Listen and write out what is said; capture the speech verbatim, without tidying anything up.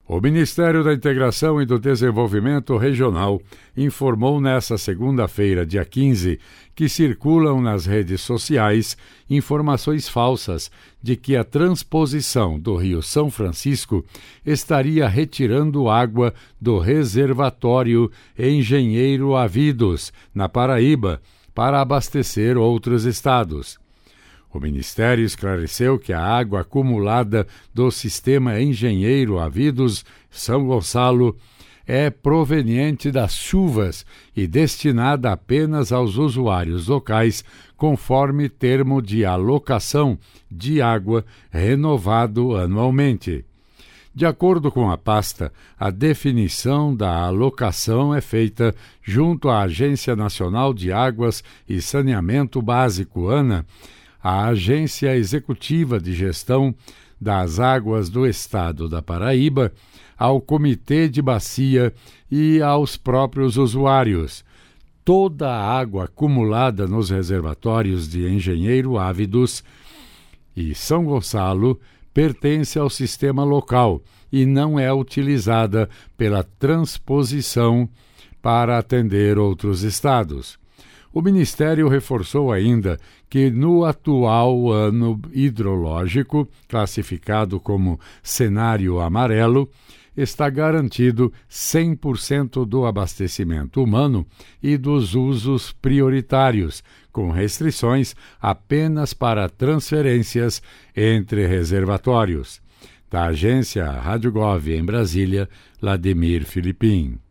O Ministério da Integração e do Desenvolvimento Regional informou nesta segunda-feira, dia quinze, que circulam nas redes sociais informações falsas de que a transposição do Rio São Francisco estaria retirando água do reservatório Engenheiro Ávidos, na Paraíba, para abastecer outros estados. O Ministério esclareceu que a água acumulada do sistema Engenheiro Ávidos São Gonçalo é proveniente das chuvas e destinada apenas aos usuários locais, conforme termo de alocação de água renovado anualmente. De acordo com a pasta, a definição da alocação é feita junto à Agência Nacional de Águas e Saneamento Básico, ANA, a Agência Executiva de Gestão das Águas do Estado da Paraíba, ao Comitê de Bacia e aos próprios usuários. Toda a água acumulada nos reservatórios de Engenheiro Ávidos e São Gonçalo pertence ao sistema local e não é utilizada pela transposição para atender outros estados. O Ministério reforçou ainda que, no atual ano hidrológico, classificado como cenário amarelo, está garantido cem por cento do abastecimento humano e dos usos prioritários, com restrições apenas para transferências entre reservatórios. Da agência Rádio Gov em Brasília, Lademir Filipim.